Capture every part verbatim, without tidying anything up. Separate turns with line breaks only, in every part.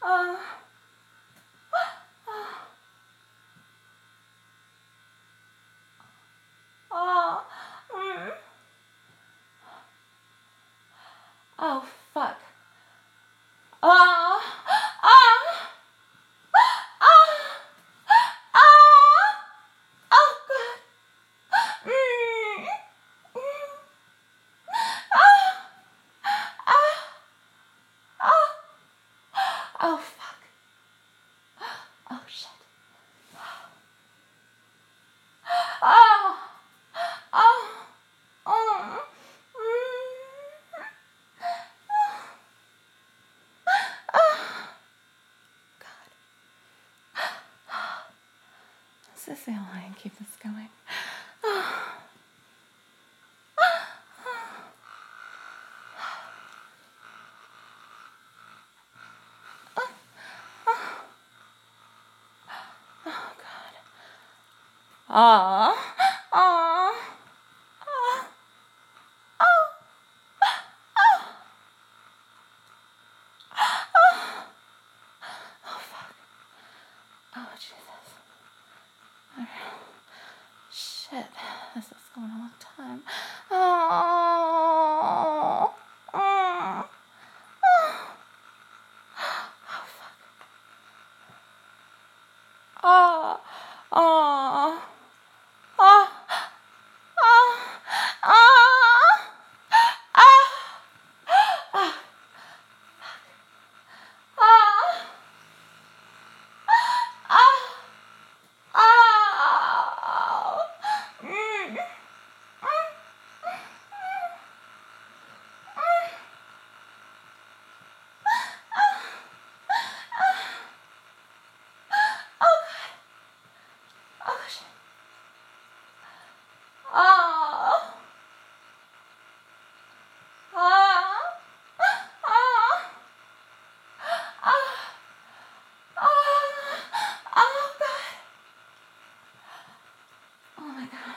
Uh, oh, mm. Oh, fuck. Oh, oh, oh, oh, oh, God. Mm, mm, oh, oh, oh, oh, fuck. Oh, shit. Oh, oh, oh, mm, oh, God. This is the only way I can keep this going. Oh. Oh, God. Oh, oh, oh, oh, oh, oh, oh, fuck. Oh, Jesus. All right. Shit, this is going a long time. Oh, oh, oh, oh, fuck. Oh, oh, oh, oh, oh, oh, oh, oh, oh, mm, mm, oh, oh, shit. Oh, oh, oh, oh, oh, oh, God. Oh, my God.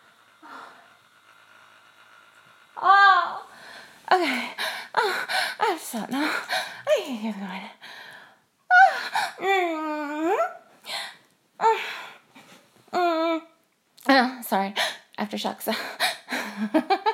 Oh, okay. Oh, I'm so now. I can keep going. Oh, mm, mm, mm. Oh, sorry. Aftershocks.